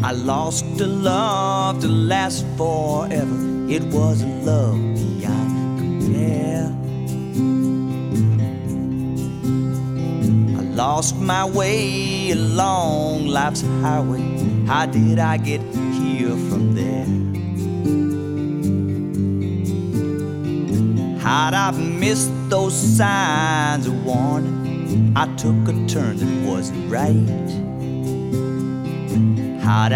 I lost a love to last forever. It was a love beyond compare. I lost my way along life's highway. How did I get here from there? How'd I missed those signs of warning? I took a turn that wasn't right. How'd